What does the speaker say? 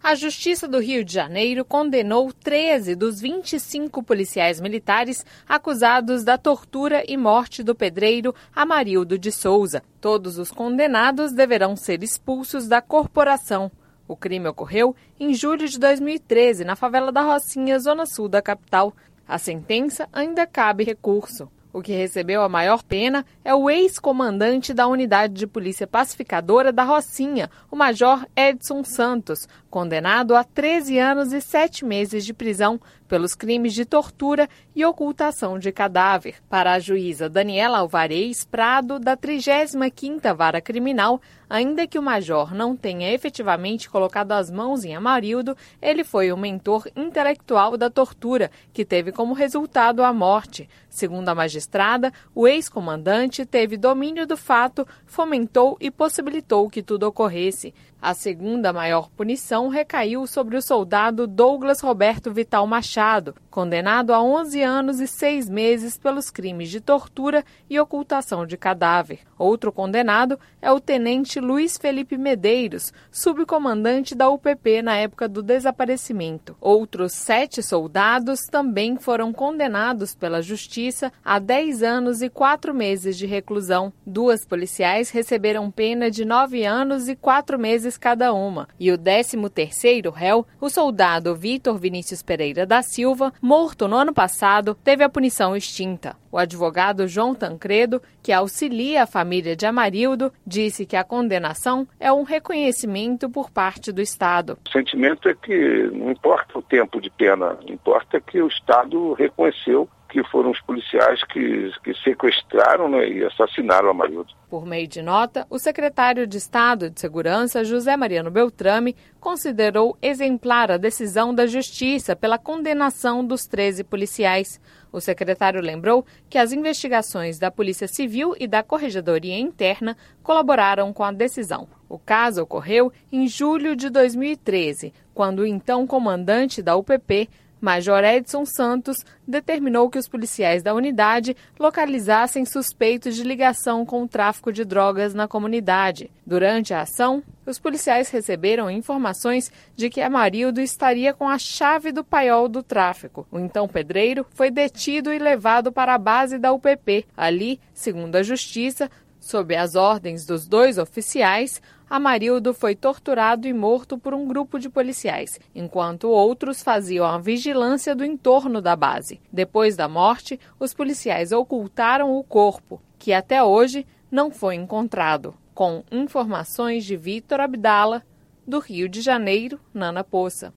A Justiça do Rio de Janeiro condenou 13 dos 25 policiais militares acusados da tortura e morte do pedreiro Amarildo de Souza. Todos os condenados deverão ser expulsos da corporação. O crime ocorreu em julho de 2013, na favela da Rocinha, zona sul da capital. A sentença ainda cabe recurso. O que recebeu a maior pena é o ex-comandante da Unidade de Polícia Pacificadora da Rocinha, o Major Edson Santos, condenado a 13 anos e 7 meses de prisão pelos crimes de tortura e ocultação de cadáver. Para a juíza Daniela Alvarez Prado, da 35ª Vara Criminal, ainda que o major não tenha efetivamente colocado as mãos em Amarildo, ele foi o mentor intelectual da tortura, que teve como resultado a morte. Segundo a magistrada, o ex-comandante teve domínio do fato, fomentou e possibilitou que tudo ocorresse. A segunda maior punição recaiu sobre o soldado Douglas Roberto Vital Machado, condenado a 11 anos e 6 meses pelos crimes de tortura e ocultação de cadáver. Outro condenado é o tenente Luiz Felipe Medeiros, subcomandante da UPP na época do desaparecimento. Outros 7 soldados também foram condenados pela Justiça a 10 anos e 4 meses de reclusão. 2 policiais receberam pena de 9 anos e 4 meses cada uma. E o 13º réu, o soldado Vitor Vinícius Pereira da Silva, morto no ano passado, teve a punição extinta. O advogado João Tancredo, que auxilia a família de Amarildo, disse que a condenação é um reconhecimento por parte do Estado. O sentimento é que não importa o tempo de pena, importa que o Estado reconheceu que foram os policiais que sequestraram, né, e assassinaram Amarildo. Por meio de nota, o secretário de Estado de Segurança, José Mariano Beltrame, considerou exemplar a decisão da Justiça pela condenação dos 13 policiais. O secretário lembrou que as investigações da Polícia Civil e da Corregedoria Interna colaboraram com a decisão. O caso ocorreu em julho de 2013, quando o então comandante da UPP, Major Edson Santos, determinou que os policiais da unidade localizassem suspeitos de ligação com o tráfico de drogas na comunidade. Durante a ação, os policiais receberam informações de que Amarildo estaria com a chave do paiol do tráfico. O então pedreiro foi detido e levado para a base da UPP. Ali, segundo a Justiça, sob as ordens dos 2 oficiais, Amarildo foi torturado e morto por um grupo de policiais, enquanto outros faziam a vigilância do entorno da base. Depois da morte, os policiais ocultaram o corpo, que até hoje não foi encontrado. Com informações de Vitor Abdala, do Rio de Janeiro, Nana Poça.